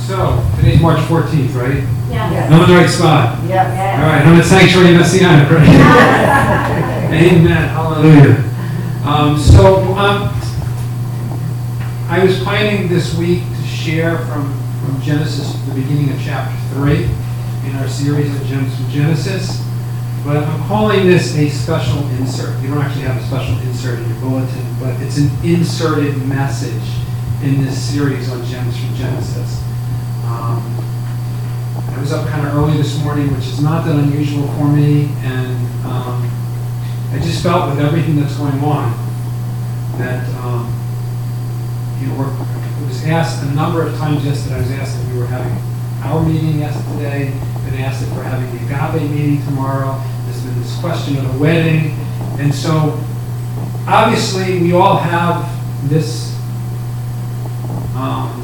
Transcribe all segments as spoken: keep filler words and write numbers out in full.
So, today's March fourteenth, right? Yeah. I'm in the right spot. Yeah. All right, I'm at Sanctuary Messianic, right? Amen. Hallelujah. Um, so, um, I was planning this week to share from, from Genesis, the beginning of chapter three, in our series of Genesis, but I'm calling this a special insert. You don't actually have a special insert in your bulletin, but it's an inserted message in this series on Gems from Genesis. Um, I was up kind of early this morning, which is not that unusual for me, and um, I just felt with everything that's going on that, um, you know, we're, it was asked a number of times yesterday. I was asked if we were having our meeting yesterday, been asked if we're having the Agape meeting tomorrow. There's been this question of the wedding, and so obviously we all have this um,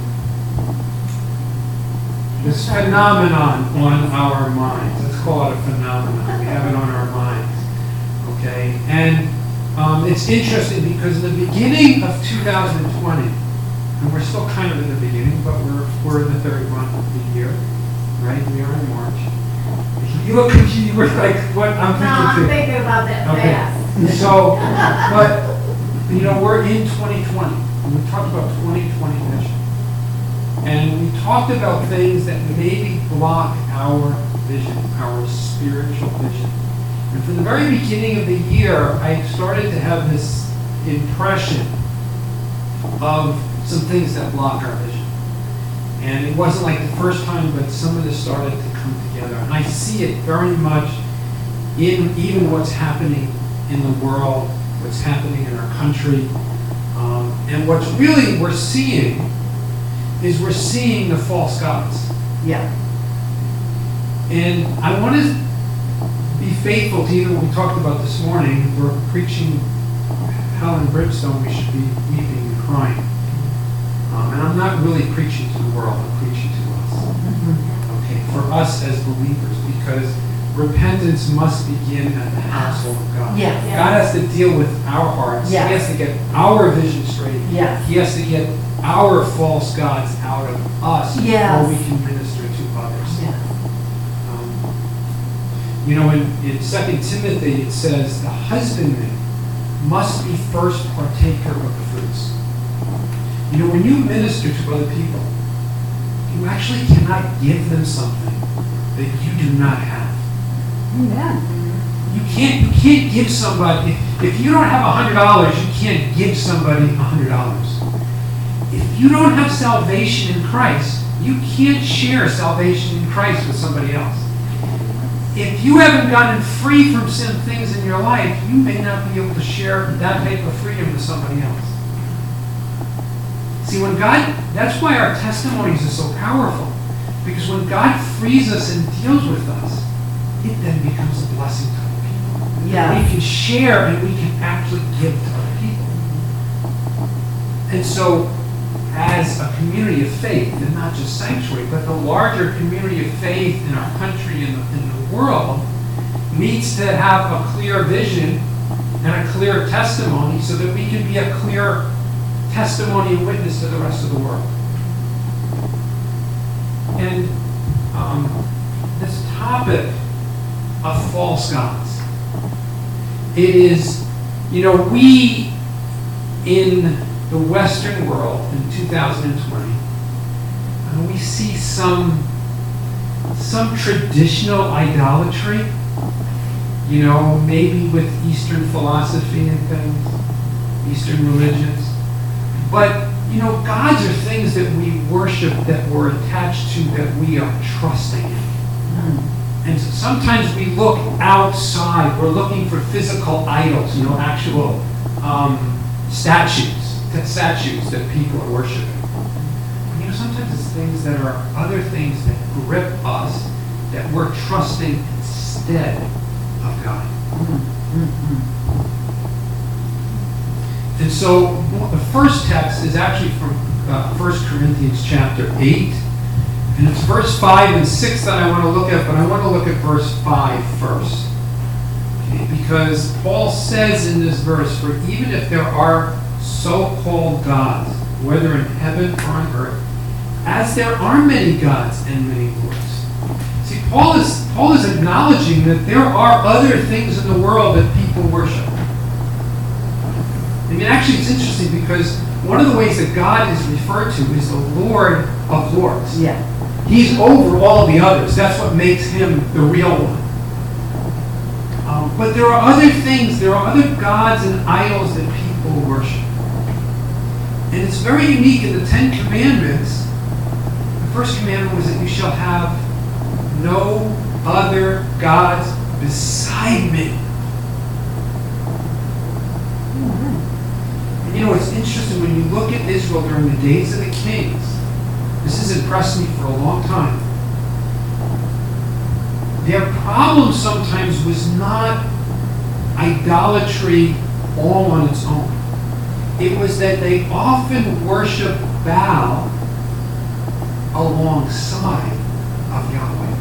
this phenomenon on our minds. Let's call it a phenomenon. We have it on our minds. Okay? And um, it's interesting because in the beginning of two thousand twenty, and we're still kind of in the beginning, but we're we're in the third month of the year, right? We are in March. You look confused. You were like, what? I'm No, I'm thinking. thinking about that Okay. fast. So, but you know, we're in twenty twenty. And we talked about twenty twenty vision. And we talked about things that maybe block our vision, our spiritual vision. And from the very beginning of the year, I started to have this impression of some things that block our vision. And it wasn't like the first time, but some of this started to come together. And I see it very much in even what's happening in the world, what's happening in our country. Um, and what's really we're seeing is we're seeing the false gods. Yeah. And I want to be faithful to even what we talked about this morning. We're preaching hell and brimstone. We should be weeping and crying. Um, and I'm not really preaching to the world. I'm preaching to us. Mm-hmm. Okay, for us as believers, because repentance must begin at the household of God. Yes. God has to deal with our hearts. Yes. He has to get our vision straight. Yes. He has to get our false gods out of us Yes. before we can minister to others. Yeah. Um, you know, in, in Second Timothy it says the husbandman must be first partaker of the fruits. You know, when you minister to other people, you actually cannot give them something that you do not have. Amen. You can't you can't give somebody, if, if you don't have a hundred dollars, you can't give somebody a hundred dollars. If you don't have salvation in Christ, you can't share salvation in Christ with somebody else. If you haven't gotten free from sin things in your life, you may not be able to share that type of freedom with somebody else. See, when God, that's why our testimonies are so powerful. Because when God frees us and deals with us, it then becomes a blessing to other people. Yeah. We can share and we can actually give to other people. And so, as a community of faith, and not just Sanctuary, but the larger community of faith in our country and in, in the world, needs to have a clear vision and a clear testimony so that we can be a clear testimony and witness to the rest of the world. And um, this topic of false gods, it is, you know, we in the Western world in two thousand twenty, and we see some some traditional idolatry, you know, maybe with Eastern philosophy and things, Eastern religions. But, you know, gods are things that we worship, that we're attached to, that we are trusting in. And so sometimes we look outside, we're looking for physical idols, you know, actual um, statues. statues that people are worshiping. You know, sometimes it's things that are other things that grip us, that we're trusting instead of God. Mm-hmm. And so the first text is actually from uh, First Corinthians chapter eight, and it's verse five and six that I want to look at, but I want to look at verse five first. Okay, because Paul says in this verse, for even if there are so-called gods, whether in heaven or on earth, as there are many gods and many lords. See, Paul is, Paul is acknowledging that there are other things in the world that people worship. I mean, actually, it's interesting because one of the ways that God is referred to is the Lord of Lords. Yeah. He's over all the others. That's what makes him the real one. Um, but there are other things, there are other gods and idols that people worship. And it's very unique in the Ten Commandments. The first commandment was that you shall have no other gods beside me. And you know, it's interesting when you look at Israel during the days of the kings. This has impressed me for a long time. Their problem sometimes was not idolatry all on its own. It was that they often worshiped Baal alongside of Yahweh.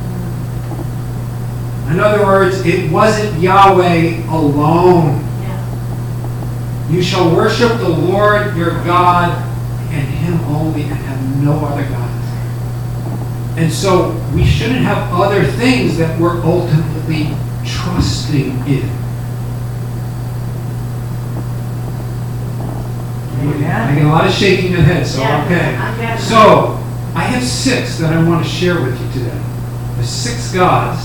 In other words, it wasn't Yahweh alone. Yeah. You shall worship the Lord your God and him only, and have no other gods. And so we shouldn't have other things that we're ultimately trusting in. Amen. I get a lot of shaking of heads, so Yeah, okay. I get it. So, I have six that I want to share with you today. The six gods.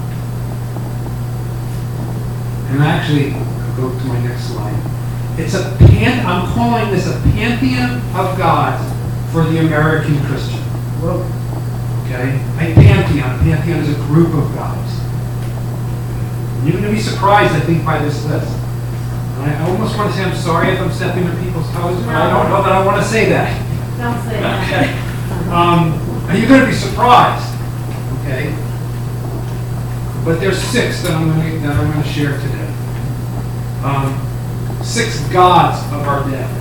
And actually, I'll go to my next slide. It's a pan, I'm calling this a pantheon of gods for the American Christian. Whoa. Okay? A pantheon. Pantheon is a group of gods. You're going to be surprised, I think, by this list. And I almost want to say I'm sorry if I'm stepping on people's toes, but I don't know that I want to say that. Don't say that. Okay. Um, and you're going to be surprised. Okay? But there's six that I'm going to, that I'm going to share today. Um, six gods of our day.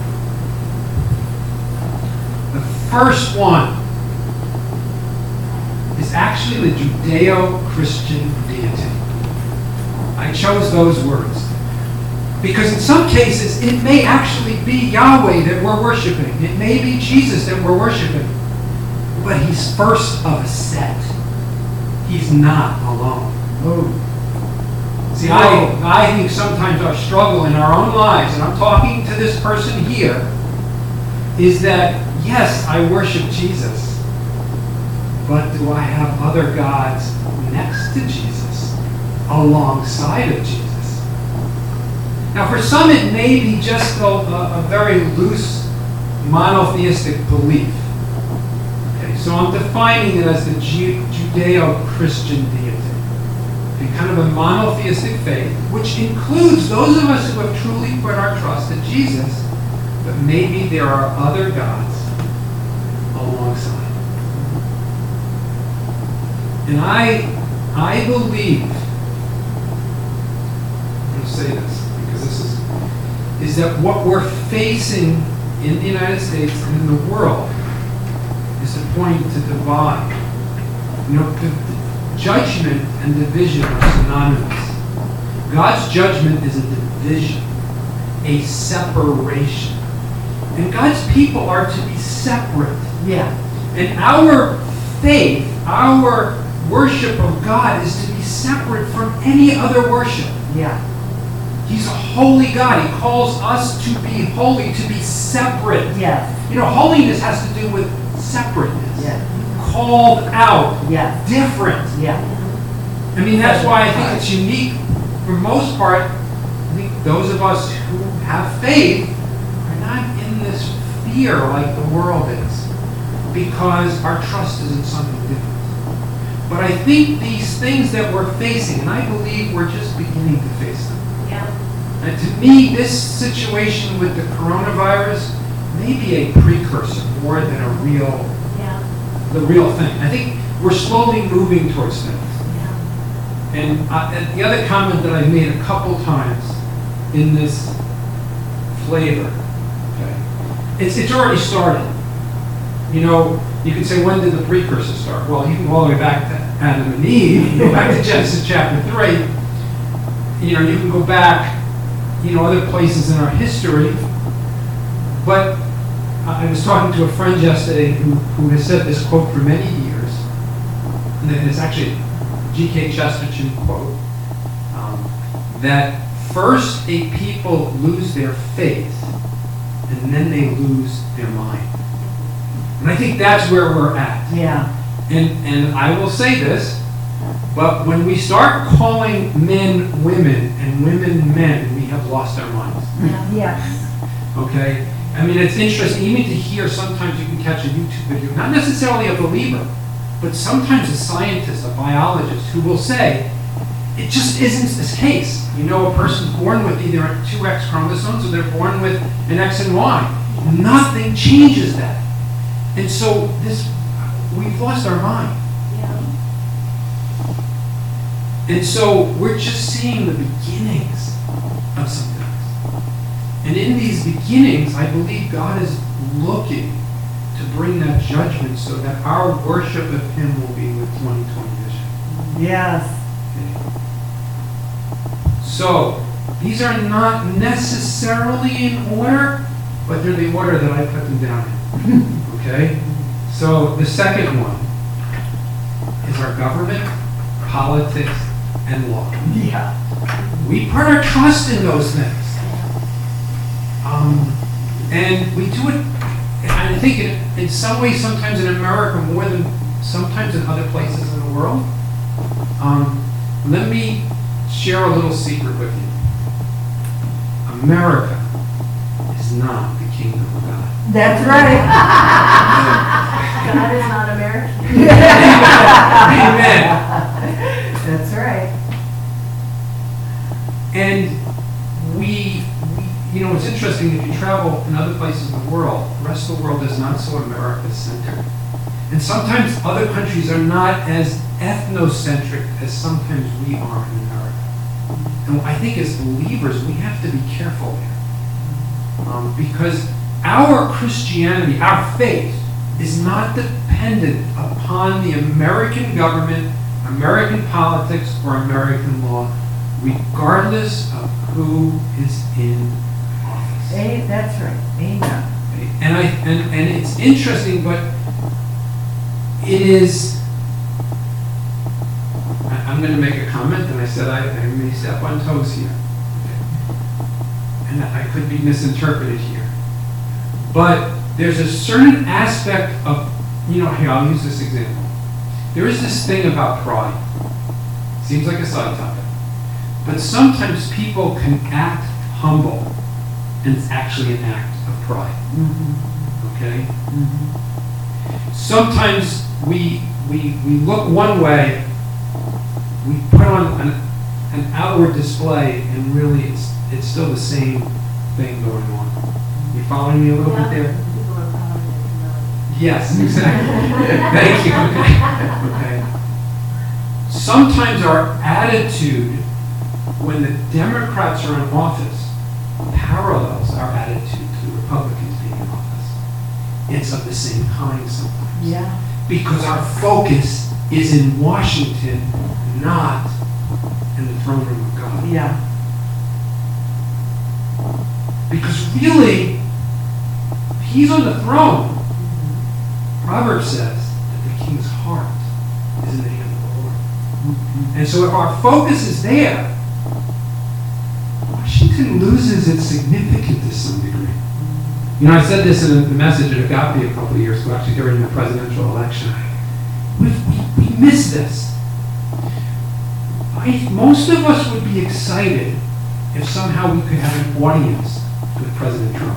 The first one is actually the Judeo-Christian deity. I chose those words because in some cases it may actually be Yahweh that we're worshiping. It may be Jesus that we're worshiping. But he's first of a set. He's not alone. Oh. See, I, I think sometimes our struggle in our own lives, and I'm talking to this person here, is that, yes, I worship Jesus, but do I have other gods next to Jesus, alongside of Jesus? Now, for some, it may be just a, a, a very loose monotheistic belief. Okay, so I'm defining it as the Ju- Judeo-Christian deity. Kind of a monotheistic faith, which includes those of us who have truly put our trust in Jesus, but maybe there are other gods alongside. And I, I believe, I'm going to say this because this is, is that what we're facing in the United States and in the world is a point to divide. You know, the, judgment and division are synonymous. God's judgment is a division, a separation. And God's people are to be separate. Yeah. And our faith, our worship of God is to be separate from any other worship. Yeah. He's a holy God. He calls us to be holy, to be separate. Yes. You know, holiness has to do with separateness. Yeah. Called out. Yeah. Different. Yeah. I mean, that's why I think it's unique. For the most part, I think those of us who have faith are not in this fear like the world is, because our trust is in something different. But I think these things that we're facing, and I believe we're just beginning to face them. Yeah. And to me, this situation with the coronavirus may be a precursor more than a real, Yeah. the real thing. I think we're slowly moving towards things. Yeah. And uh, the other comment that I've made a couple times in this flavor, okay, it's it's already started. You know, you can say, when did the precursor start? Well, you can go all the way back to Adam and Eve. You can go back to Genesis chapter three. You know, you can go back, you know, other places in our history. But I was talking to a friend yesterday who, who has said this quote for many years, and it's actually a G K Chesterton quote, um, that first a people lose their faith, and then they lose their mind. And I think that's where we're at. Yeah. And, and I will say this, but when we start calling men women and women men, we have lost our minds. Yes. Okay? I mean, it's interesting even to hear sometimes you can catch a YouTube video, not necessarily a believer, but sometimes a scientist, a biologist, who will say, it just isn't this case. You know, a person's born with either two X chromosomes or they're born with an X and Y. Nothing changes that. And so this, we've lost our mind. And so we're just seeing the beginnings of some things. And in these beginnings, I believe God is looking to bring that judgment so that our worship of Him will be with twenty twenty vision. Yes. Okay. So, these are not necessarily in order, but they're the order that I put them down in. Okay? So, the second one is our government, politics, and law. Yeah. We put our trust in those things. Um, and we do it, I think in, in some ways, sometimes in America more than sometimes in other places in the world. Um, let me share a little secret with you. America is not the kingdom of God. That's right. God is not American. Amen. That's right. And we, we, you know, it's interesting, if you travel in other places in the world, the rest of the world is not so America-centered. And sometimes other countries are not as ethnocentric as sometimes we are in America. And I think as believers, we have to be careful there. Um, because our Christianity, our faith, is not dependent upon the American government, American politics, or American law, regardless of who is in office. Hey, that's right. Amen. And I and, and it's interesting, but it is. I, I'm going to make a comment, and I said I, I may step on toes here, and I could be misinterpreted here. But there's a certain aspect of, you know, here I'll use this example. There is this thing about pride. Seems like a side topic. But sometimes people can act humble, and it's actually an act of pride. Mm-hmm. Okay? Mm-hmm. Sometimes we, we, we look one way, we put on an, an outward display, and really it's, it's still the same thing going on. You following me a little bit there? People are proud of it, Yes, exactly. Thank you. Okay. Okay. Sometimes our attitude when the Democrats are in office parallels our attitude to the Republicans being in office. It's of the same kind sometimes. Yeah. Because our focus is in Washington, not in the throne room of God. Yeah. Because really, He's on the throne. Proverbs says that the king's heart is in the hand of the Lord. Mm-hmm. And so if our focus is there, Washington loses its significance to some degree. You know, I said this in the message at Agape a couple of years ago, actually during the presidential election. We, we, we miss this. I, most of us would be excited if somehow we could have an audience with President Trump.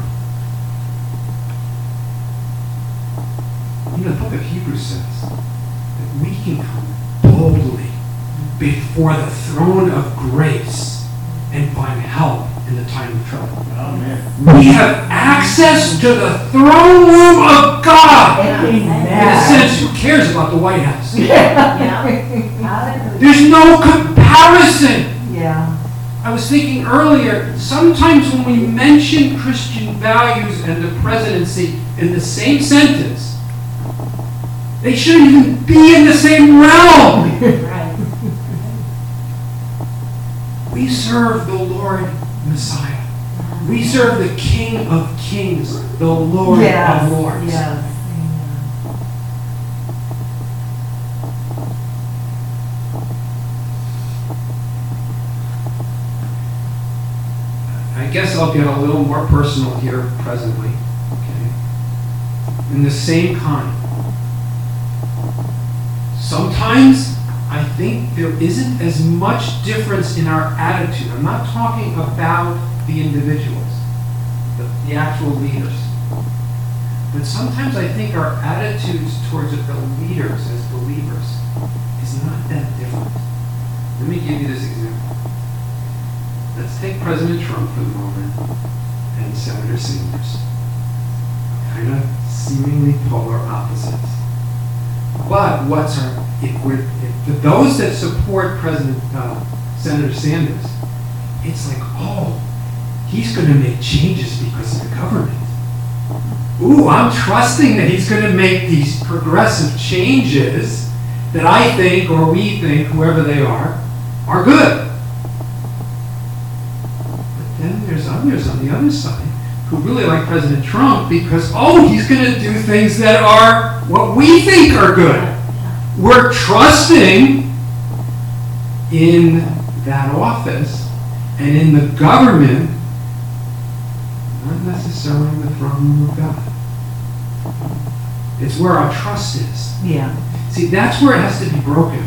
You know, the book of Hebrews says that we can come boldly before the throne of grace and find help in the time of trouble. Amen. We have access to the throne room of God. Amen. In a sense, who cares about the White House? Yeah. There's no comparison. Yeah. I was thinking earlier, sometimes when we mention Christian values and the presidency in the same sentence, they shouldn't even be in the same realm. Right. We serve the Lord Messiah. We serve the King of Kings, the Lord Yes, of Lords. yes. I guess I'll get a little more personal here presently, okay? In the same kind. Sometimes I think there isn't as much difference in our attitude. I'm not talking about the individuals, the, the actual leaders. But sometimes I think our attitudes towards the leaders as believers is not that different. Let me give you this example. Let's take President Trump for the moment and Senator Sanders. Kind of seemingly polar opposites. But what's our, if we're, if for those that support President, uh, Senator Sanders, it's like, oh, he's going to make changes because of the government. Ooh, I'm trusting that he's going to make these progressive changes that I think, or we think, whoever they are, are good. But then there's others on the other side who really like President Trump because, oh, he's going to do things that are what we think are good. We're trusting in that office and in the government, not necessarily in the throne room of God. It's where our trust is. Yeah. See, that's where it has to be broken.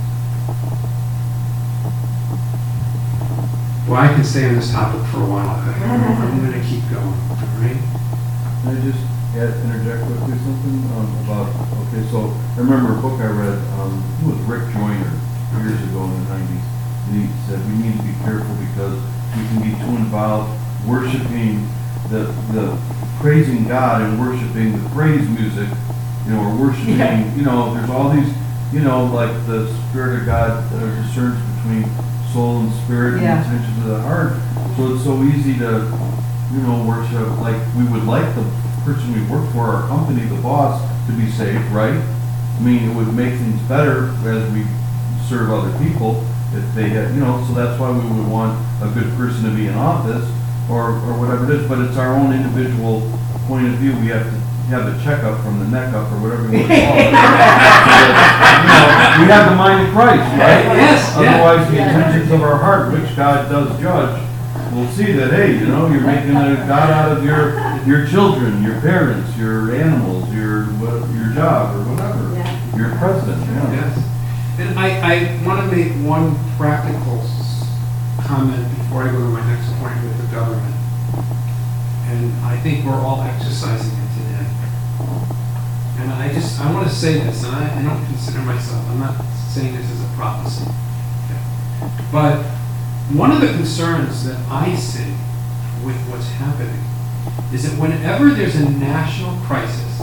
Well, I can stay on this topic for a while. I'm going to keep going, all right? Can I just add, interject with you something um, about, okay, so I remember a book I read, um, it was Rick Joyner years ago in the nineties, and he said we need to be careful because we can be too involved worshiping the, the praising God and worshiping the praise music, you know, or worshiping, Yeah. you know, there's all these, you know, like the Spirit of God uh, discerns between soul and spirit Yeah. and intentions of the heart. So it's so easy to, you know, worship, like we would like the person we work for, our company, the boss, to be saved, right? I mean, it would make things better as we serve other people if they had, you know, so that's why we would want a good person to be in office or, or whatever it is, but it's our own individual point of view. We have to have a checkup from the neck up or whatever you want to call it. You know, we have the mind of Christ, right? Yes, yeah. Otherwise, the intentions of our heart, which God does judge, will see that, hey, you know, you're making a God out of your your children, your parents, your animals, your what- your job, or whatever. Yeah. Your president, yeah. Yes. And I, I want to make one practical s- comment before I go to my next point with the government. And I think we're all exercising it today. And I just, I want to say this, and I, I don't consider myself, I'm not saying this as a prophecy. Okay. But one of the concerns that I see with what's happening is that whenever there's a national crisis,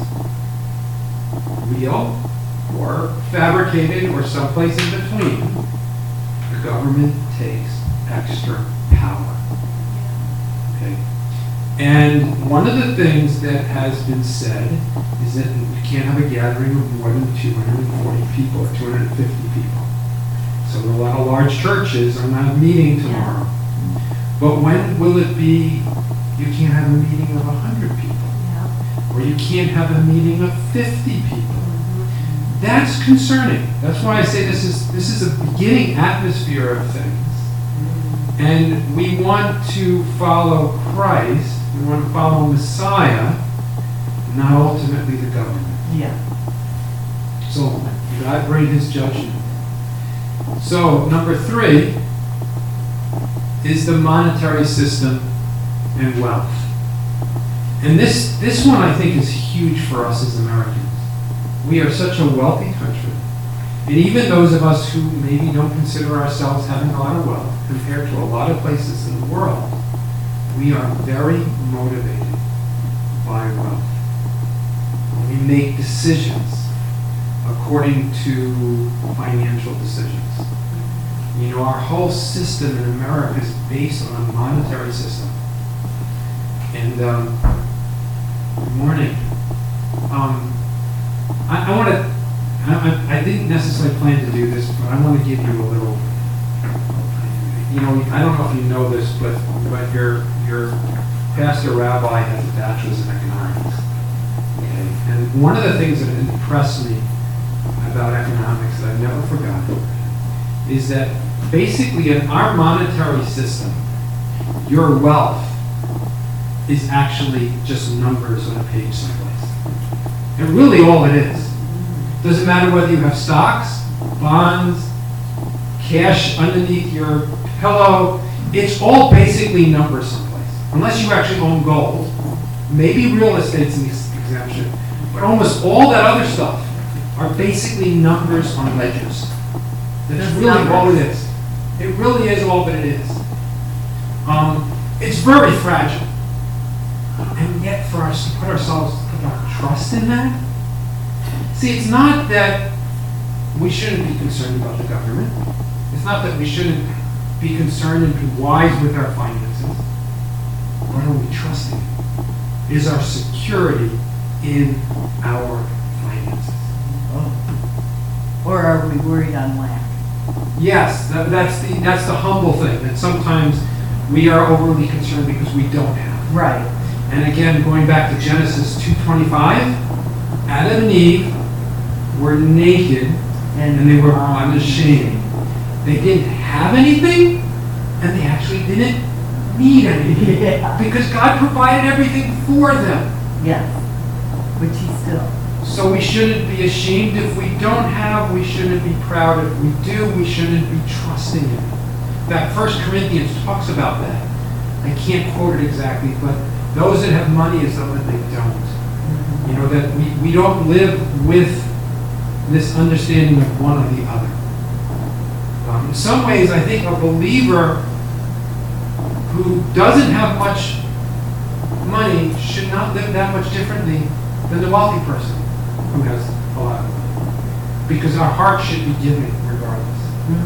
real or fabricated or someplace in between, the government takes extra power. Okay? And one of the things that has been said is that you can't have a gathering of more than two hundred forty people or two hundred fifty people. So a lot of large churches are not meeting tomorrow. But when will it be, you can't have a meeting of one hundred people? Or you can't have a meeting of fifty people? That's concerning. That's why I say this is this is a beginning atmosphere of things. And we want to follow Christ, we want to follow Messiah, not ultimately the government. Yeah. So God bring his judgment. So number three is the monetary system and wealth. And this, this one I think is huge for us as Americans. We are such a wealthy country. And even those of us who maybe don't consider ourselves having a lot of wealth compared to a lot of places in the world, we are very motivated by wealth. We make decisions according to financial decisions. You know, our whole system in America is based on a monetary system. And, um, good morning. Um, I, I want to, I, I didn't necessarily plan to do this, but I want to give you a little, you know, I don't know if you know this, but, but your, your pastor rabbi has a bachelor's in economics. Okay, and one of the things that impressed me about economics that I've never forgotten is that basically in our monetary system, your wealth is actually just numbers on a page someplace. And really all it is. Doesn't matter whether you have stocks, bonds, cash underneath your pillow, it's all basically numbers someplace. Unless you actually own gold. Maybe real estate's an ex- exemption. But almost all that other stuff are basically numbers on ledgers. That's Just really all it numbers. is. It really is all that it is. Um, it's very fragile. And yet for us to put ourselves, put our trust in that, see, it's not that we shouldn't be concerned about the government. It's not that we shouldn't be concerned and be wise with our finances. What are we trusting? Is our security in our finances? Or are we worried on lack? Yes, that, that's the that's the humble thing, that sometimes we are overly concerned because we don't have. Right. And again, going back to Genesis two twenty-five, Adam and Eve were naked and they were unashamed. They didn't have anything, and they actually didn't need anything. Yeah. Because God provided everything for them. Yes. Which he still. So we shouldn't be ashamed if we don't have, we shouldn't be proud if we do, we shouldn't be trusting Him. That First Corinthians talks about that. I can't quote it exactly, but those that have money is though that they don't. You know, that we, we don't live with this understanding of one or the other. Um, in some ways, I think a believer who doesn't have much money should not live that much differently than the wealthy person who has a lot of money. Because our heart should be giving regardless.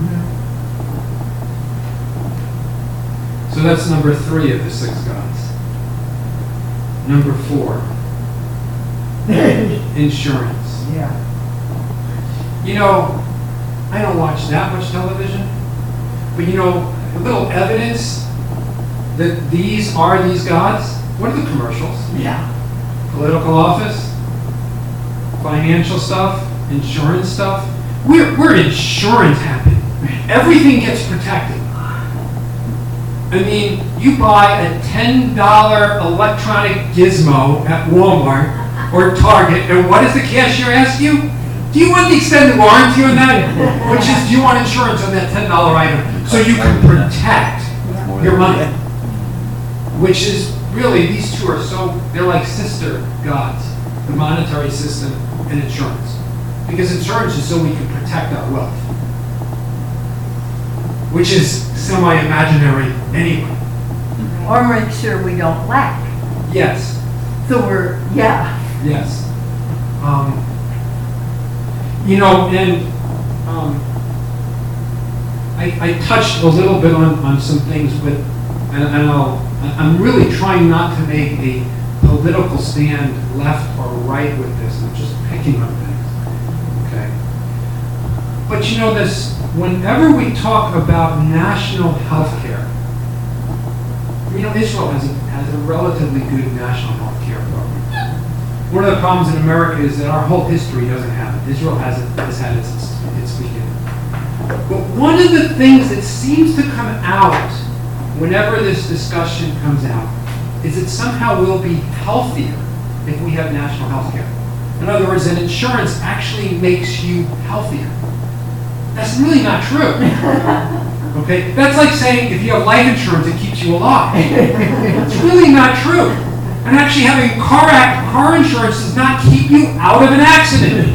So that's number three of the six gods. Number four, insurance. Yeah. You know, I don't watch that much television, but you know, a little evidence that these are these gods. What are the commercials? Yeah. Political office, financial stuff, insurance stuff. We're, we're insurance happy. Everything gets protected. I mean, you buy a ten dollar electronic gizmo at Walmart or Target, and what does the cashier ask you? Do you want the extended warranty on that? Which is, do you want insurance on that ten dollar item so you can protect your money? Which is really, these two are so, they're like sister gods, the monetary system and insurance. Because insurance is so we can protect our wealth, which is semi-imaginary anyway. Or make sure we don't lack. Yes, So we're, yeah. yes. Um, you know, and um, I, I touched a little bit on, on some things, but and, and I'll, I'm really trying not to make a political stand left or right with this. I'm just picking on things. Okay. But you know this, whenever we talk about national health care, you know, Israel has a, has a relatively good national health care program. One of the problems in America is that our whole history doesn't have it. Israel hasn't, has had its, its beginning. But one of the things that seems to come out whenever this discussion comes out is that somehow we'll be healthier if we have national health care. In other words, that insurance actually makes you healthier. That's really not true. Okay? That's like saying if you have life insurance, it keeps you alive. It's really not true. And actually having car act, car insurance does not keep you out of an accident.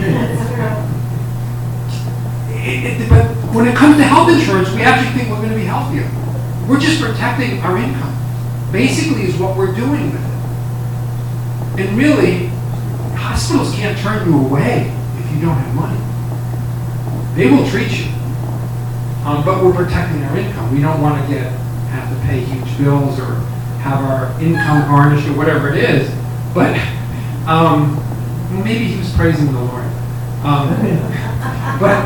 It, it, but when it comes to health insurance, we actually think we're going to be healthier. We're just protecting our income. Basically is what we're doing with it. And really, hospitals can't turn you away if you don't have money. They will treat you. Um, but we're protecting our income. We don't want to get have to pay huge bills or have our income garnished or whatever it is. But um, maybe he was praising the Lord. Um, but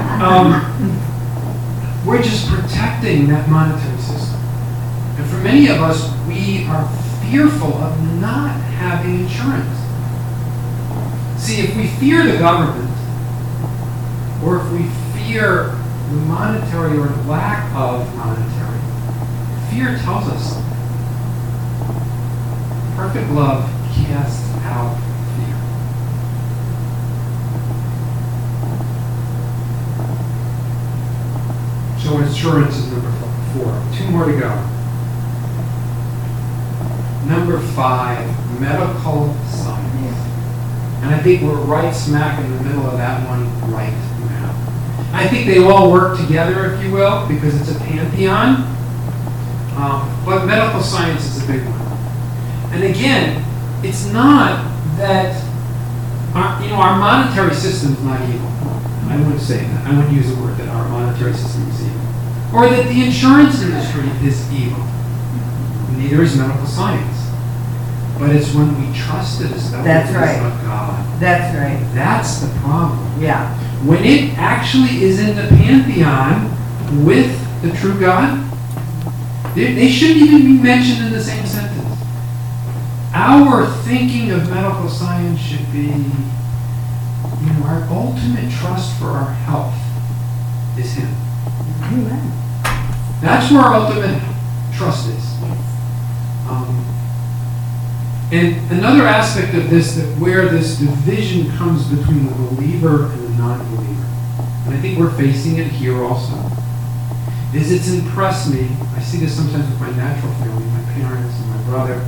um, we're just protecting that monetary system. And for many of us, we are fearful of not having insurance. See, if we fear the government, or if we fear the monetary or lack of monetary, fear tells us perfect love casts out fear. So insurance is number four. Two more to go. Number five, medical science. And I think we're right smack in the middle of that one right now. I think they all work together, if you will, because it's a pantheon. Um, but medical science is a big one. And again, it's not that our, you know, our monetary system is not evil. I wouldn't say that. I wouldn't use the word that our monetary system is evil. Or that the insurance industry is evil. Neither is medical science. But it's when we trust it as though That's it is right. of God. That's right. That's the problem. Yeah. When it actually is in the pantheon with the true God, they, they shouldn't even be mentioned in the same sentence. Our thinking of medical science should be, you know, our ultimate trust for our health is Him. Amen. That's where our ultimate trust is. Um, and another aspect of this, that where this division comes between the believer and the non-believer, and I think we're facing it here also, is it's impressed me. I see this sometimes with my natural family, my parents and my brother,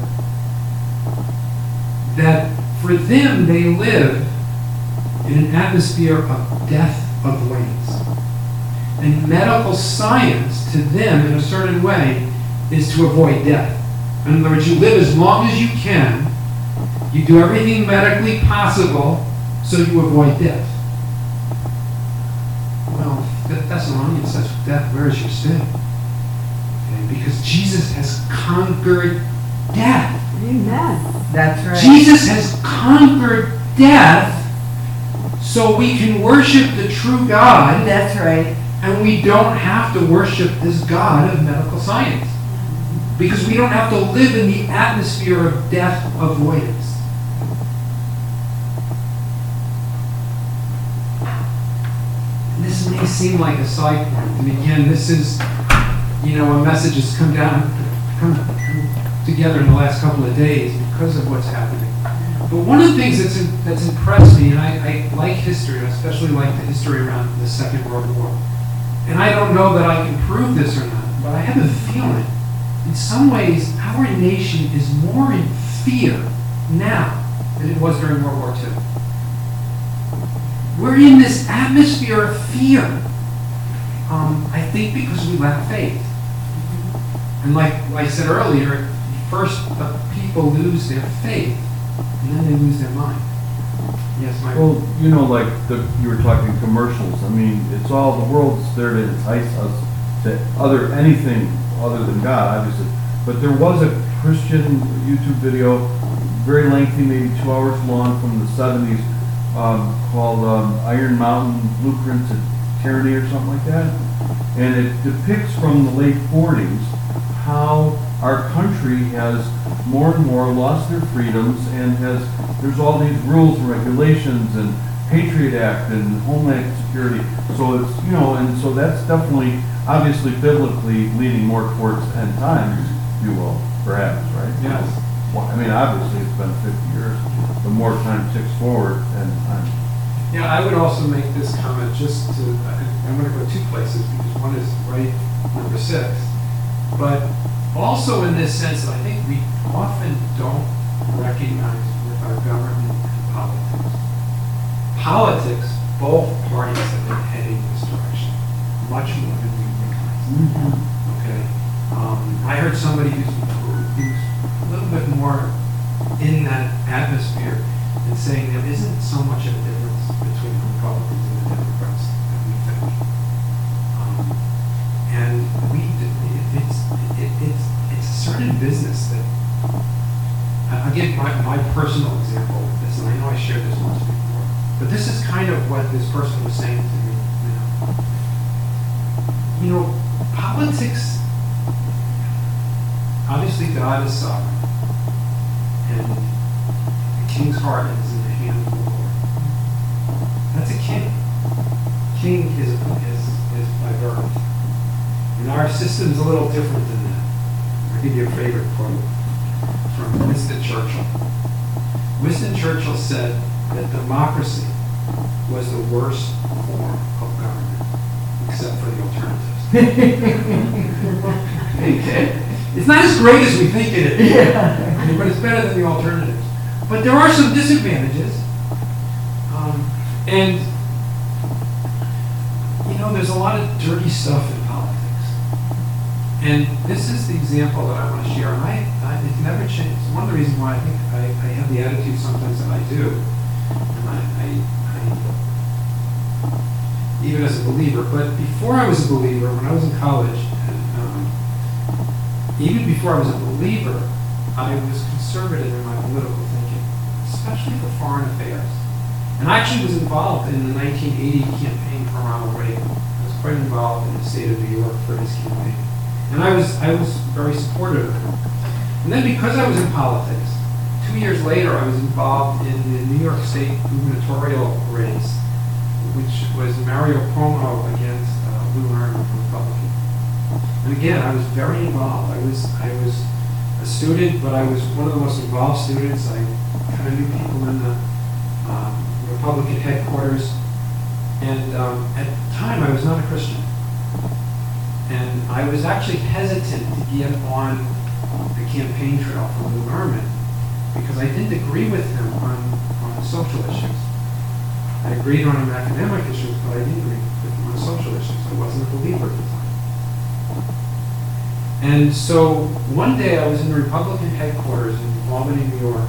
that for them they live in an atmosphere of death avoidance. And medical science to them in a certain way is to avoid death. In other words, you live as long as you can, you do everything medically possible so you avoid death. Well, if Thessalonians says death, where is your sting? Okay, because Jesus has conquered death. Amen. That's right. Jesus has conquered death so we can worship the true God, That's right. and we don't have to worship this God of medical science. Because we don't have to live in the atmosphere of death avoidance. And this may seem like a side point. And again, this is, you know, a message that's come down, come together in the last couple of days because of what's happening. But one of the things that's in, that's impressed me, and I, I like history, I especially like the history around the Second World War. And I don't know that I can prove this or not, but I have a feeling, in some ways, our nation is more in fear now than it was during World War Two. We're in this atmosphere of fear. Um, I think because we lack faith. And like, like I said earlier, first the people lose their faith, and then they lose their mind. Yes, Mike? Well, you know, like the, you were talking commercials. I mean, it's all, the world's there to entice us to other, anything other than God, obviously. But there was a Christian YouTube video, very lengthy, maybe two hours long, from the seventies, um, called um, Iron Mountain Blueprint to Tyranny or something like that. And it depicts from the late forties how our country has more and more lost their freedoms and has, there's all these rules and regulations and Patriot Act and Homeland Security. So it's, you know, and so that's definitely, obviously biblically leading more towards end times, if you will, perhaps, right? Yes. Well, I mean, obviously it's been fifty years. The more time ticks forward, and time. Yeah, I would also make this comment just to, I'm going to go two places because one is right number six. But also in this sense that I think we often don't recognize with our government and politics. Politics, both parties have been heading this direction, much more than we realize. Mm-hmm. Okay? Um, I heard somebody who's, who's a little bit more in that atmosphere and saying there isn't so much of a difference between the Republicans and the Democrats that we think. Um, and we, it, it's, it, it's, it's a certain business that, I- I'll give my, my personal example of this, and I know I shared this once before, but this is kind of what this person was saying to me now. You know, politics, obviously God is sovereign, and the king's heart is in the hand of the Lord. That's a king. King is, is, is by birth. And our system's a little different than that. I'll give you a favorite quote from Winston Churchill. Winston Churchill said that democracy was the worst form of government, except for the alternatives. Okay. It's not as great as we think it is, Yeah. but it's better than the alternatives. But there are some disadvantages. Um, and, you know, there's a lot of dirty stuff in politics. And this is the example that I want to share. And I, I it never changed. It's one of the reasons why I think I, I have the attitude sometimes that I do. And I, I, I, even as a believer. But before I was a believer, when I was in college, and, um, even before I was a believer, I was conservative in my political thinking, especially for foreign affairs. And I actually was involved in the nineteen eighty campaign for Ronald Reagan. I was quite involved in the state of New York for his campaign. And I was I was very supportive of him. And then because I was in politics, two years later I was involved in the New York State gubernatorial race, which was Mario Cuomo against uh, Lou Herman, Republican. And again, I was very involved. I was I was a student, but I was one of the most involved students. I kind of knew people in the um, Republican headquarters. And um, at the time, I was not a Christian. And I was actually hesitant to get on the campaign trail for Lou Herman because I didn't agree with him on, on social issues. I agreed on him academic issues, but I didn't agree with him on social issues. I wasn't a believer at the time. And so one day I was in the Republican headquarters in Albany, New York.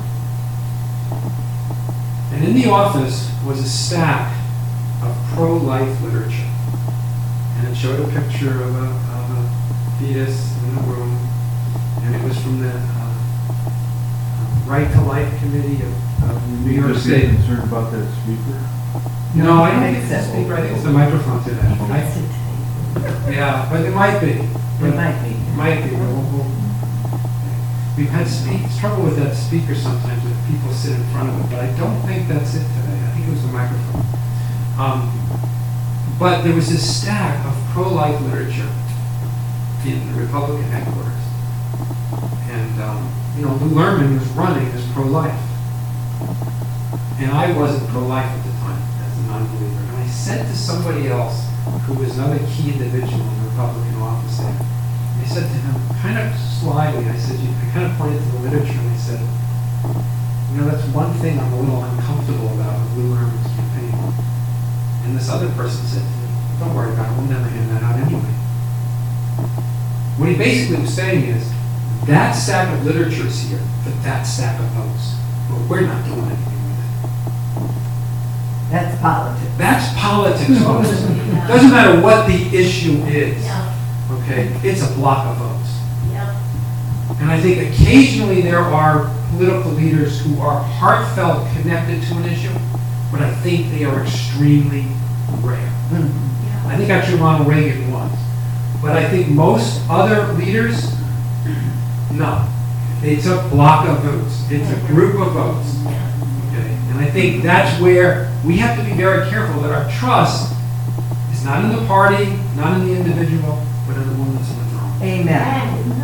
And in the office was a stack of pro-life literature. And it showed a picture of a, of a fetus in the room. And it was from the uh, Right to Life Committee of, of New York Just be State. concerned about that speaker. No, I don't think it's the speaker. I think it's the microphone today. I, yeah, but it might be. It might be. Might be. We'll, we'll, we've had speak, trouble with that speaker sometimes if people sit in front of it, but I don't think that's it today. I think it was the microphone. Um, but there was this stack of pro-life literature in the Republican headquarters. And, um, you know, Lou Herman was running as pro-life. And I wasn't pro-life at the time as a non-believer. And I said to somebody else who was another key individual in the Republican office there, I said to him, kind of slyly, I said, I kind of pointed to the literature and I said, you know, that's one thing I'm a little uncomfortable about with Lou Herman's campaign. And this other person said to me, don't worry about it, we'll never hand that out anyway. What he basically was saying is, that stack of literature is here for that stack of votes, but we're not doing anything with it. That's politics. That's politics, folks. Doesn't matter what the issue is. Yeah, Okay, it's a block of votes. yeah. And I think occasionally there are political leaders who are heartfelt connected to an issue, but I think they are extremely rare. Mhm. I think actually Ronald Reagan was. But I think most other leaders, no. It's a block of votes. It's a group of votes. Okay? And I think that's where we have to be very careful that our trust is not in the party, not in the individual, but in the one that's in the throne. Amen.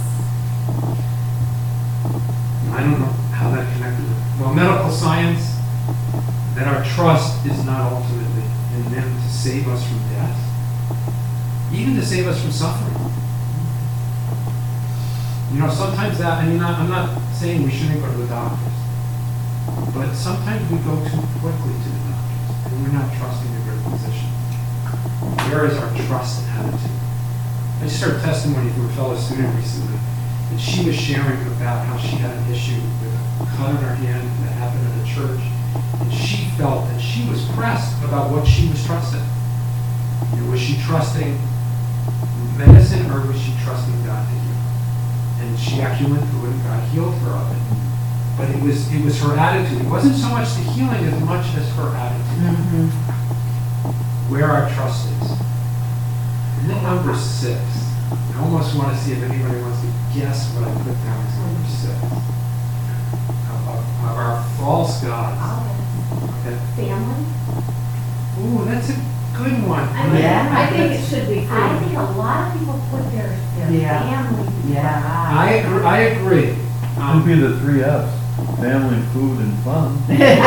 I don't know how that connected with, well, medical science, that our trust is not ultimately in them to save us from death, even to save us from suffering. You know, sometimes that, I mean, I- I'm not saying we shouldn't go to the doctors, but sometimes we go too quickly to the doctors, and we're not trusting the great physician. Where is our trust and attitude? I just heard testimony from a fellow student recently, and she was sharing about how she had an issue with a cut on her hand that happened at a church, and she felt that she was pressed about what she was trusting. You know, was she trusting medicine or was she trusting God to heal? And she actually went through it and God healed her of it. But it was it was her attitude. It wasn't so much the healing as much as her attitude. Mhm. Where our trust is. And then number six. I almost want to see if anybody wants to guess what I put down as number six. of our false gods. Okay. Family? Ooh, that's a good one. I mean, Yeah. I think it should be. I I think a lot of people put their, their Yeah. family before Yeah. God. I agree, I agree. Could Um, be the three F's, family, food, and fun.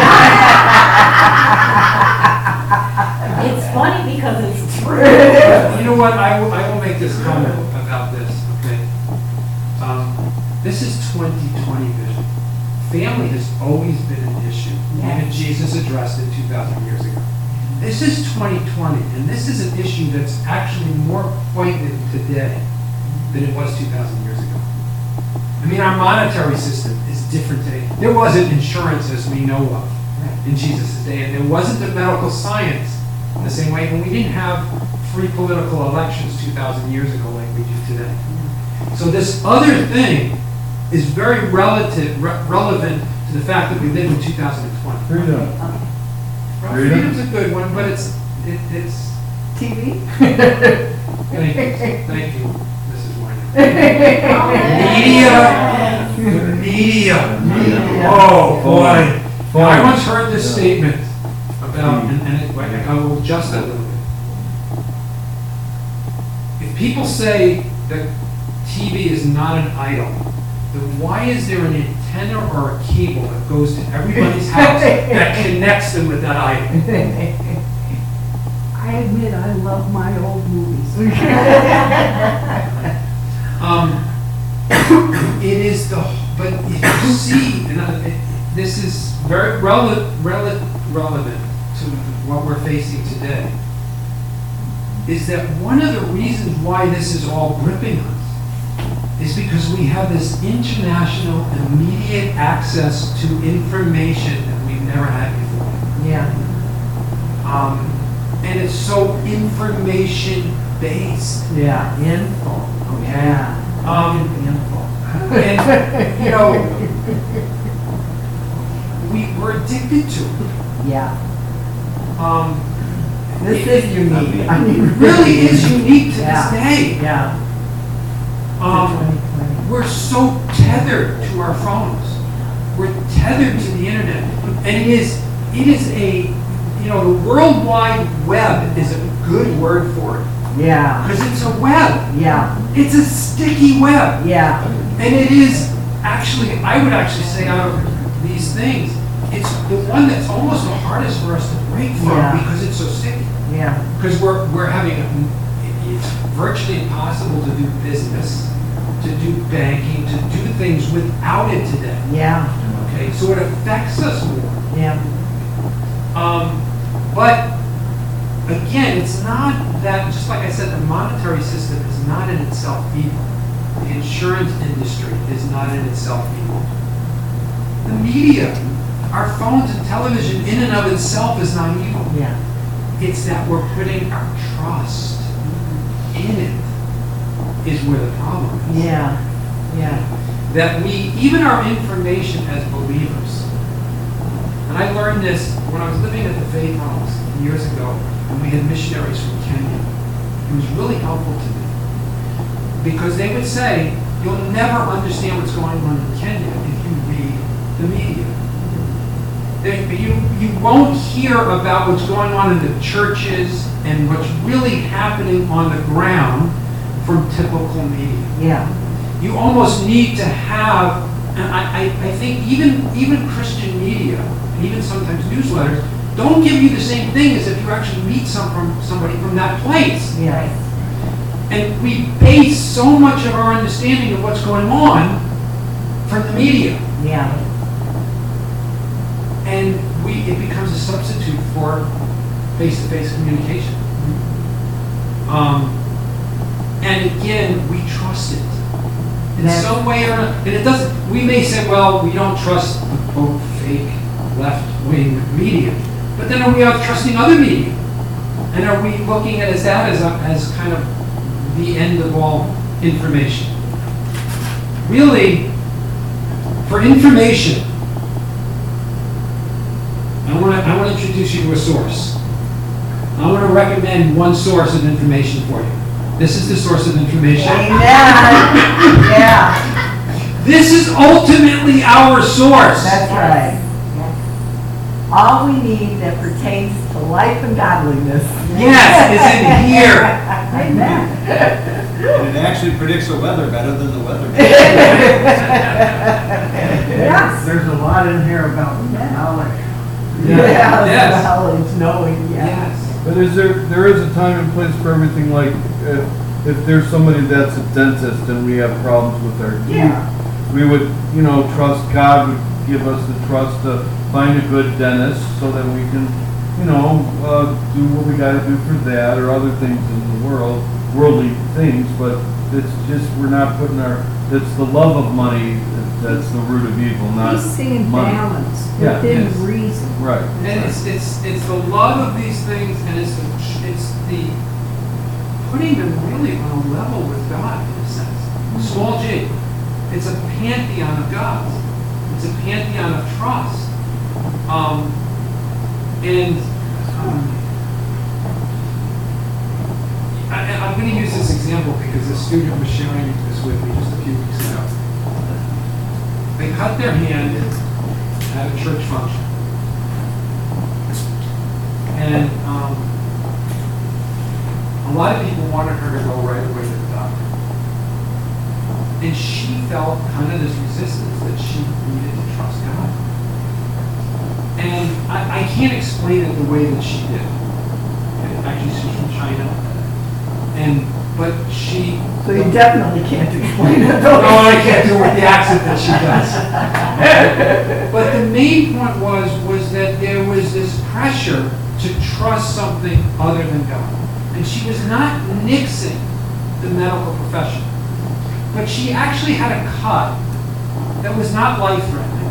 It's funny because it's true. You know what, I will, I will make this comment about this, okay? Um, This is twenty twenty vision. Family has always been an issue, even Jesus addressed it two thousand years ago. This is twenty twenty, and this is an issue that's actually more poignant today than it was two thousand years ago. I mean, our monetary system is different today. There wasn't insurance as we know of in Jesus' day, and there wasn't the medical science in the same way, and we didn't have free political elections two thousand years ago like we do today. So this other thing is very relative, re- relevant to the fact that we live in two thousand twenty. Freedom. Well, Freedom. freedom's a good one, but it's, it, it's, T V? thank you, thank you, Missus Moynihan. Media, media. Media. Oh, boy. Fun. I once heard this Yeah. statement about, and, and it, like, I will adjust that a little bit. If people say that T V is not an idol, then why is there an antenna or a cable that goes to everybody's house that connects them with that idol? I admit I love my old movies. Um, it is the, but if you see, and I- it- this is very rele- rele- relevant to what we're facing today, is that one of the reasons why this is all gripping us is because we have this international immediate access to information that we've never had before. Yeah. Um, and it's so information based. Yeah, info. Yeah. Um, Info. and, you know, we, we're addicted to it. Yeah. Um, This it- is unique. I mean, It really is unique to Yeah. this day. Yeah. Um, twenty twenty. we're so tethered to our phones. We're tethered to the internet. And it is, it is a, you know, the World Wide Web is a good word for it. Yeah. Because it's a web. Yeah. It's a sticky web. Yeah. And it is actually, I would actually say out of these things, it's the one that's almost the hardest for us to break from Yeah. because it's so sticky. Yeah. Because we're, we're having, a, it's virtually impossible to do business, to do banking, to do things without it today. Yeah. Okay, so it affects us more. Yeah. Um, but again, it's not that, just like I said, the monetary system is not in itself evil. The insurance industry is not in itself evil. The media, our phones and television in and of itself is not evil. Yeah. It's that we're putting our trust in it is where the problem is. Yeah. Yeah. That we, even our information as believers, and I learned this when I was living at the Faith Homes years ago, and we had missionaries from Kenya. It was really helpful to me. Because they would say, you'll never understand what's going on in Kenya if you read the media. They, you, you won't hear about what's going on in the churches and what's really happening on the ground from typical media. Yeah. You almost need to have, and I, I, I think even, even Christian media, and even sometimes newsletters, don't give you the same thing as if you actually meet some from somebody from that place. Yeah. And we base so much of our understanding of what's going on from the media. Yeah. And we, it becomes a substitute for face-to-face communication. Um, and again, we trust it. In That's- some way or another, and it doesn't, we may say, well, we don't trust the quote fake left-wing media. But then are we out trusting other media? And are we looking at as that as, a, as kind of the end of all information? Really, for information, I want to I want to introduce you to a source. I want to recommend one source of information for you. This is the source of information. Amen. Yeah. This is ultimately our source. That's right. All we need that pertains to life and godliness. Yes, is in here. Amen. And it actually predicts the weather better than the weather. Yes. There's a lot in here about knowledge. Yeah, Yes. knowledge, knowing, yeah. Yes. But is there, there is a time and place for everything, like, if, if there's somebody that's a dentist and we have problems with our teeth, Yeah. we would, you know, trust God would give us the trust to find a good dentist so that we can, you know, uh, do what we gotta do for that or other things in the world, worldly things, but it's just, we're not putting our, it's the love of money that's the root of evil, not He's saying money. balance, Yeah. within Yes. reason. Right. And it's, it's, it's the love of these things, and it's, the, it's the putting them really on a level with God, in a sense. Small g. It's a pantheon of gods. It's a pantheon of trust. Um, and um, I, I'm going to use this example because a student was sharing this with me just a few weeks ago. They cut their hand at a church function. And um, a lot of people wanted her to go right away to the doctor. And she felt kind of this resistance that she needed to trust God. And I, I can't explain it the way that she did. And actually, she's from China. And, but she... So you definitely can't explain it. No, I can't do it with the accent that she does. But the main point was, was that there was this pressure to trust something other than God. And she was not nixing the medical profession. But she actually had a cut that was not life-threatening.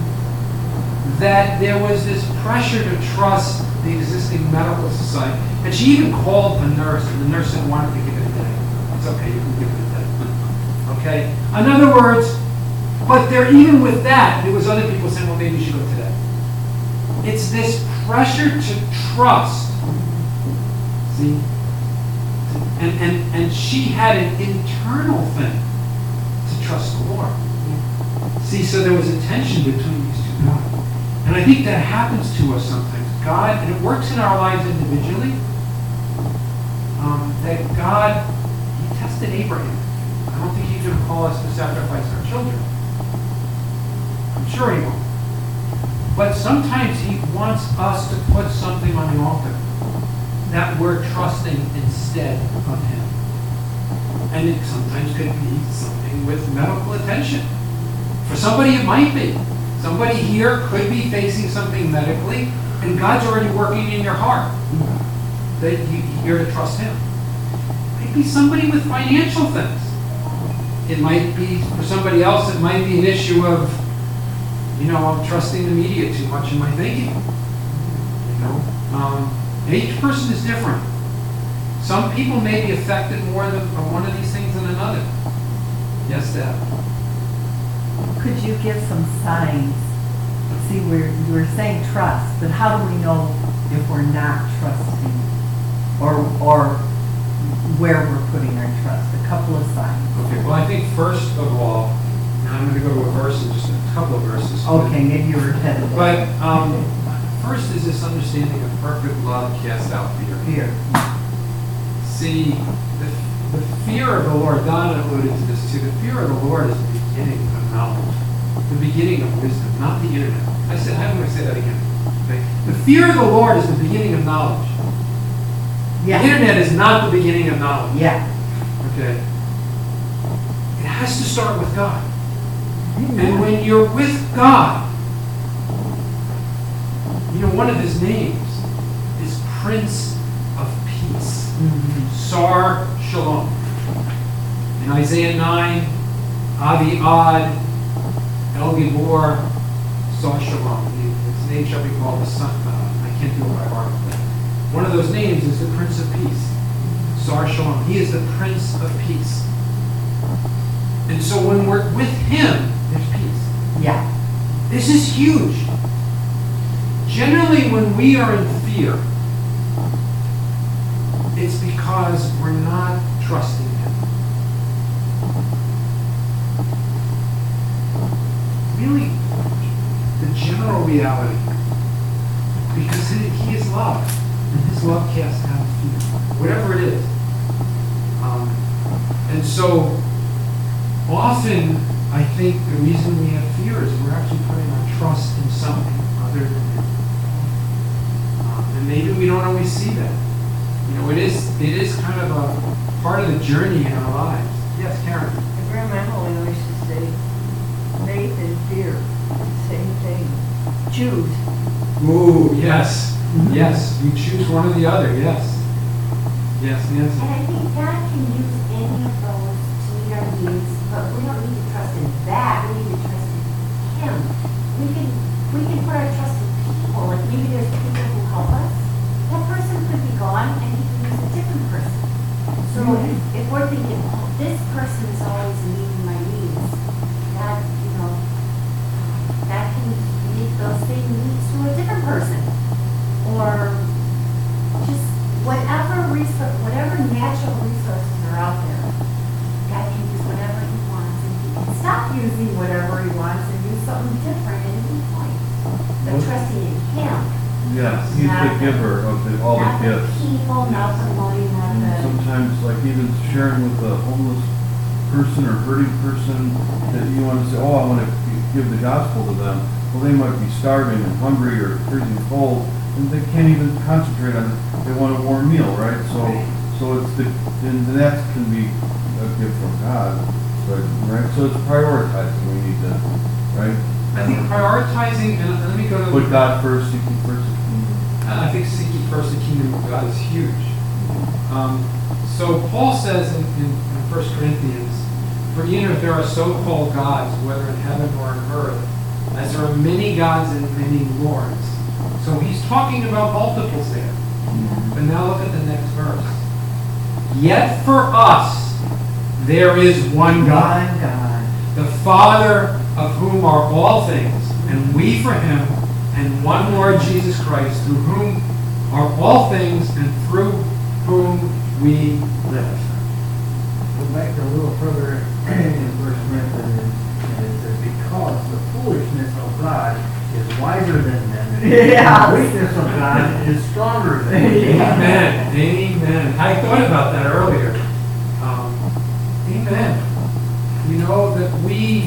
That there was this pressure to trust the existing medical society. And she even called a nurse, and the nurse said, why don't you give it a day? It's okay, you can give it a day. Okay? In other words, but there, even with that, there was other people saying, well, maybe you should go today. It's this pressure to trust. See? And, and, and she had an internal thing to trust the Lord. See, so there was a tension between these two gods. And I think that happens to us sometimes. God, and it works in our lives individually, um, that God, He tested Abraham. I don't think He's going to call us to sacrifice our children. I'm sure He won't. But sometimes He wants us to put something on the altar that we're trusting instead of Him. And it sometimes could be something with medical attention. For somebody it might be. Somebody here could be facing something medically, and God's already working in your heart that you, you're to trust Him. It might be somebody with financial things. It might be, for somebody else, it might be an issue of, you know, I'm trusting the media too much in my thinking. You know, um, and each person is different. Some people may be affected more than by one of these things than another. Yes, Deb. Could you give some signs? See, we're, we're saying trust, but how do we know if we're not trusting? Or, or where we're putting our trust? A couple of signs. Okay, well, I think first of all, and I'm going to go to a verse in just a couple of verses. but- Okay, maybe you were headed there. But um, first is this understanding of perfect love casts out fear. Fear. See, the, the fear of the Lord, Donna alluded to this too, the fear of the Lord is the beginning of knowledge, the beginning of wisdom, not the internet. I said, I'm going to say that again. Okay? The fear of the Lord is the beginning of knowledge. The Yeah. internet is not the beginning of knowledge. Yeah. Okay? It has to start with God. And when you're with God, you know, one of His names is Prince of Peace. Sar Shalom. In Isaiah nine, Avi Ad, El Gibor, Sar Shalom. His name shall be called the Son. Uh, I can't do it by heart. But one of those names is the Prince of Peace. Sar Shalom. He is the Prince of Peace. And so when we're with Him, there's peace. Yeah. This is huge. Generally, when we are in fear, it's because we're not trusting Him. reality. Because he, he is love. And his love casts out fear. Whatever it is. Um, and so, often, I think the reason we have fear is we're actually putting our trust in something other than him. Um, and maybe we don't always see that. You know, it is it is kind of a part of the journey in our lives. Yes, Karen. My grandma always used to say, faith and fear, same thing. Choose. Ooh, yes, yes. You choose one or the other. Yes, yes, And Nancy. I think God can use any of those to meet our needs, but we don't need to trust in that, we need to trust in Him. We can, we can put our trust in people, like maybe there's people who help us. That person could be gone and He can use a different person. So if, if we're thinking, oh, this person is always meeting my needs, God, you know, God can meet those same needs to a different person. Or just whatever resource, whatever natural resources are out there, God can use whatever He wants, and He can stop using whatever He wants and use something different at any point. But trusting in Him, Yes, he's the giver of the, all not the the gifts. people, not the money, not the. Sometimes, like even sharing with a homeless person or hurting person, that you want to say, oh, I want to give the gospel to them. Well, they might be starving and hungry or freezing cold, and they can't even concentrate on it. They want a warm meal, right? So, so it's the, and that can be a gift from God, but, right? So it's prioritizing we need to, right? I think prioritizing, and let me go to. Put God first, seeking first. I think seeking first the kingdom of God is huge. Um, so Paul says in, in, in First Corinthians, for even if there are so-called gods, whether in heaven or on earth, as there are many gods and many lords. So he's talking about multiples there. But now look at the next verse. Yet for us there is one God, One God. the Father of whom are all things, and we for him, and one Lord Jesus Christ, through whom are all things, and through whom we live. Go back a little further in First Corinthians, and it says, because the foolishness of God is wiser than men, Yes. the weakness of God is stronger than men. Amen. Amen. I thought about that earlier. Um, amen. You know, that we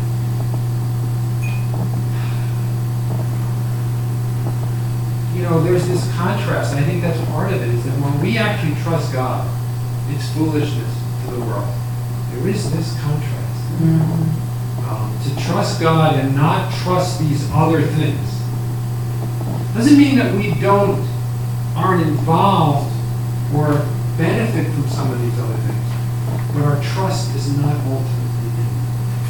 you know, there's this contrast. I think that's part of it, is that when we actually trust God, it's foolishness to the world. There is this contrast. Um, to trust God and not trust these other things doesn't mean that we don't, aren't involved or benefit from some of these other things. But our trust is not ultimately in them.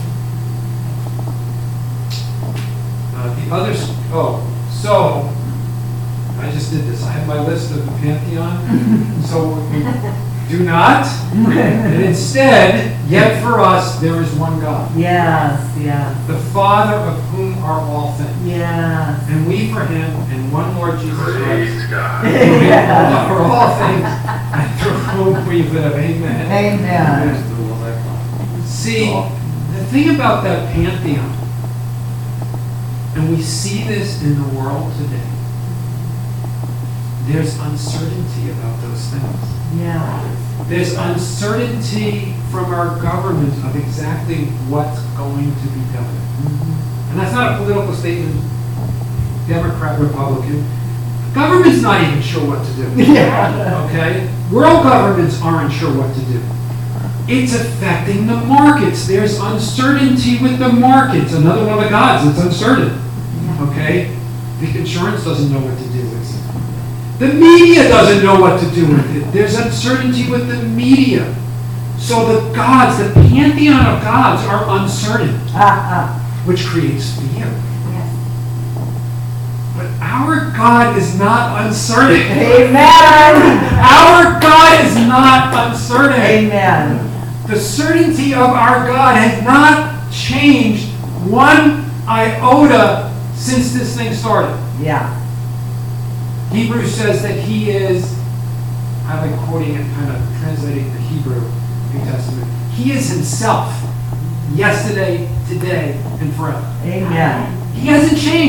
Uh, the others, oh, so, I just did this. I have my list of the Pantheon. So do not. And instead, yet for us, there is one God. Yes, yes, The Father of whom are all things. yes. And we for him, and one Lord Jesus Christ. God. Yeah. For all things, and through whom we live. Amen. Amen. See, the thing about that Pantheon, and we see this in the world today, there's uncertainty about those things. Yeah. There's uncertainty from our government of exactly what's going to be done. And that's not a political statement, Democrat, Republican. Government's not even sure what to do. Yeah. Okay? World governments aren't sure what to do. It's affecting the markets. There's uncertainty with the markets. Another one of the gods, it's uncertain. Okay? The insurance doesn't know what to do with it. The media doesn't know what to do with it. There's uncertainty with the media. So the gods, the pantheon of gods are uncertain, which creates fear. Yes. But our God is not uncertain. Amen. Our God is not uncertain. Amen. The certainty of our God has not changed one iota since this thing started. Yeah. Hebrews says that he is, I like quoting and kind of translating the Hebrew New Testament, he is himself, yesterday, today, and forever. Amen. He hasn't changed.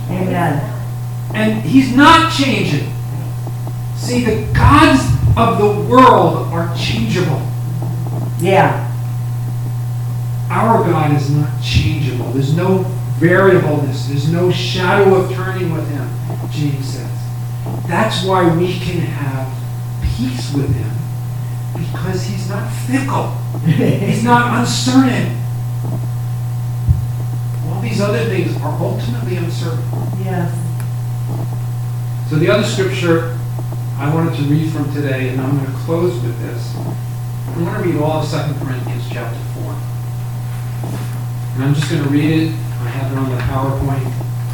Amen. And he's not changing. See, the gods of the world are changeable. Yeah. Our God is not changeable. There's no variableness. There's no shadow of turning with him, James says. That's why we can have peace with him, because he's not fickle. He's not uncertain. All these other things are ultimately uncertain. Yes. So the other scripture I wanted to read from today, and I'm going to close with this. I'm going to read all of Second Corinthians chapter four. And I'm just going to read it. I have it on the PowerPoint.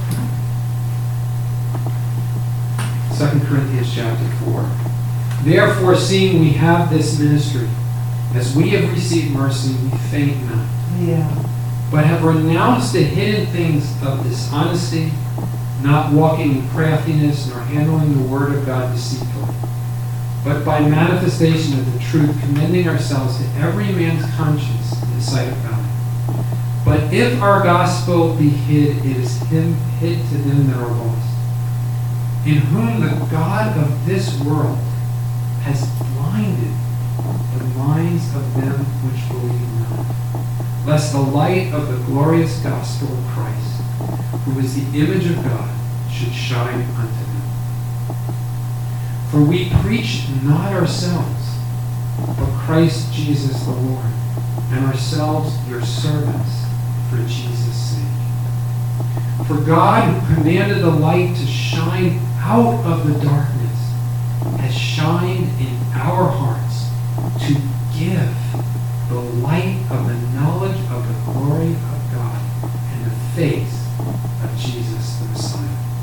Second Corinthians chapter four. Therefore, seeing we have this ministry, as we have received mercy, we faint not, Yeah. but have renounced the hidden things of dishonesty, not walking in craftiness, nor handling the word of God deceitfully, but by manifestation of the truth, commending ourselves to every man's conscience in the sight of God. But if our gospel be hid, it is him hid to them that are lost, in whom the God of this world has blinded the minds of them which believe not, lest the light of the glorious gospel of Christ, who is the image of God, should shine unto them. For we preach not ourselves, but Christ Jesus the Lord, and ourselves your servants for Jesus' sake. For God, who commanded the light to shine out of the darkness, has shined in our hearts to give the light of the knowledge of the glory of God and the face of Jesus the Messiah.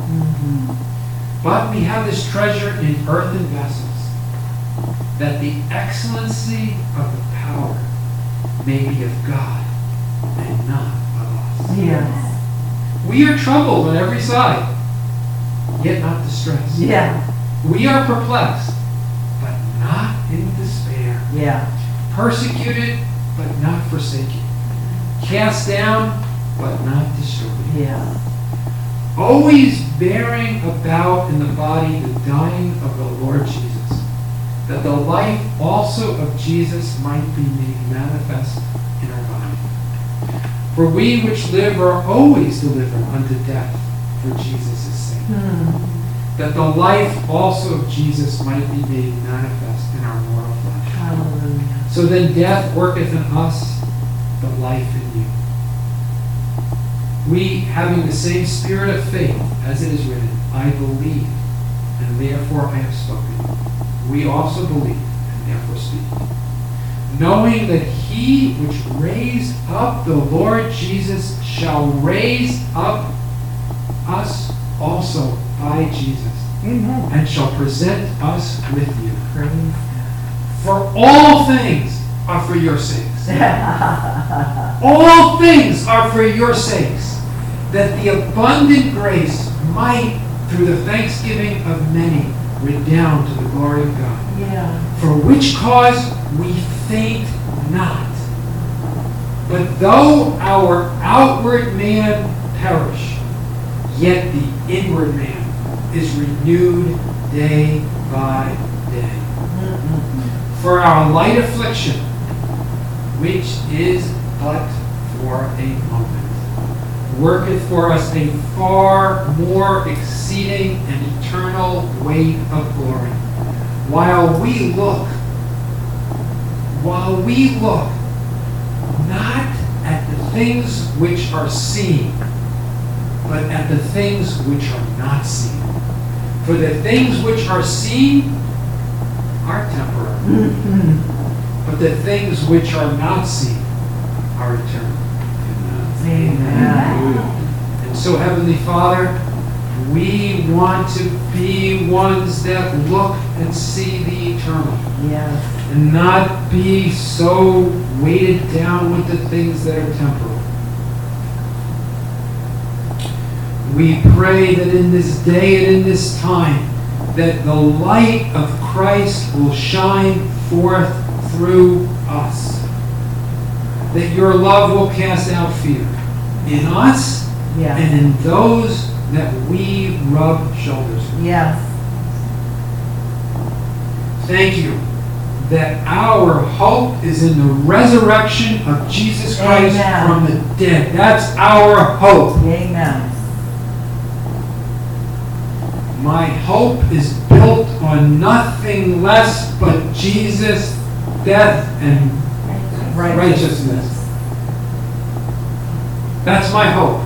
Mm-hmm. But we have this treasure in earthen vessels, that the excellency of the power may be of God and not of us. Yes. We are troubled on every side, yet not distressed. Yeah. We are perplexed, but not in despair. Yeah. Persecuted, but not forsaken. Cast down, but not destroyed. Yeah. Always bearing about in the body the dying of the Lord Jesus, that the life also of Jesus might be made manifest in our body. For we which live are always delivered unto death for Jesus' sake, Hmm. that the life also of Jesus might be made manifest in our mortal flesh. Hallelujah. So then death worketh in us, but life in you. We, having the same spirit of faith, as it is written, I believe, and therefore I have spoken. We also believe, and therefore speak. Knowing that he which raised up the Lord Jesus shall raise up us also by Jesus, Amen. and shall present us with you. Praise For all things are for your sakes. God. All things are for your sakes, that the abundant grace might, through the thanksgiving of many, redound to the glory of God. Yeah. For which cause we faint not. But though our outward man perish, yet the inward man is renewed day by day. Mm-mm. For our light affliction, which is but for a moment, worketh for us a far more exceeding and eternal weight of glory. While we look, while we look not at the things which are seen, but at the things which are not seen. For the things which are seen are temporary, Mm-hmm. but the things which are not seen are eternal. Amen. And so, Heavenly Father, we want to be ones that look and see the eternal, Yes. and not be so weighted down with the things that are temporal. We pray that in this day and in this time, that the light of Christ will shine forth through us. That your love will cast out fear in us Yes. and in those that we rub shoulders with. Yes. Thank you that our hope is in the resurrection of Jesus Christ Amen. from the dead. That's our hope. Amen. My hope is built on nothing less but Jesus' death and righteousness. That's my hope.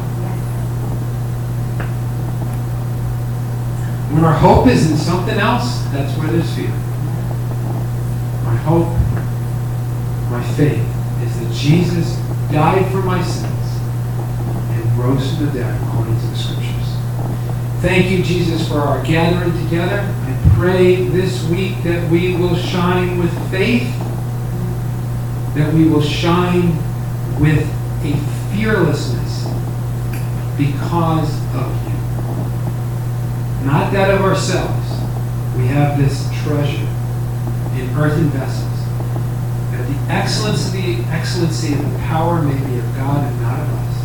When our hope is in something else, that's where there's fear. My hope, my faith, is that Jesus died for my sins and rose from the dead according to the Scriptures. Thank you, Jesus, for our gathering together. I pray this week that we will shine with faith, that we will shine with a fearlessness because of you. Not that of ourselves. We have this treasure in earthen vessels, that the excellence of the excellency of the power may be of God and not of us.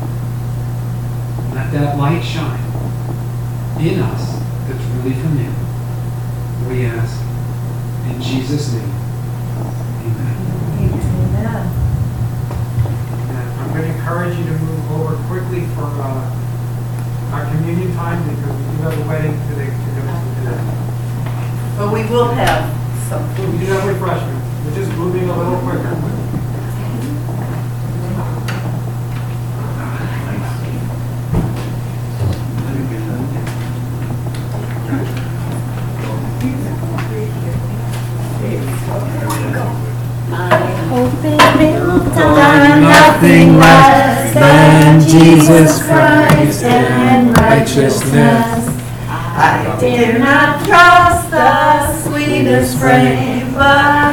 Let that light shine in us that's really from you. We ask in Jesus' name. Amen. Amen. And I'm going to encourage you to move over quickly for uh, our communion time because we do have a wedding today to go to today. But we will have some We food. do have refreshment. We're just moving a little quicker. Hope is built on nothing less than Jesus Christ and righteousness. I dare not trust the sweetest frame, but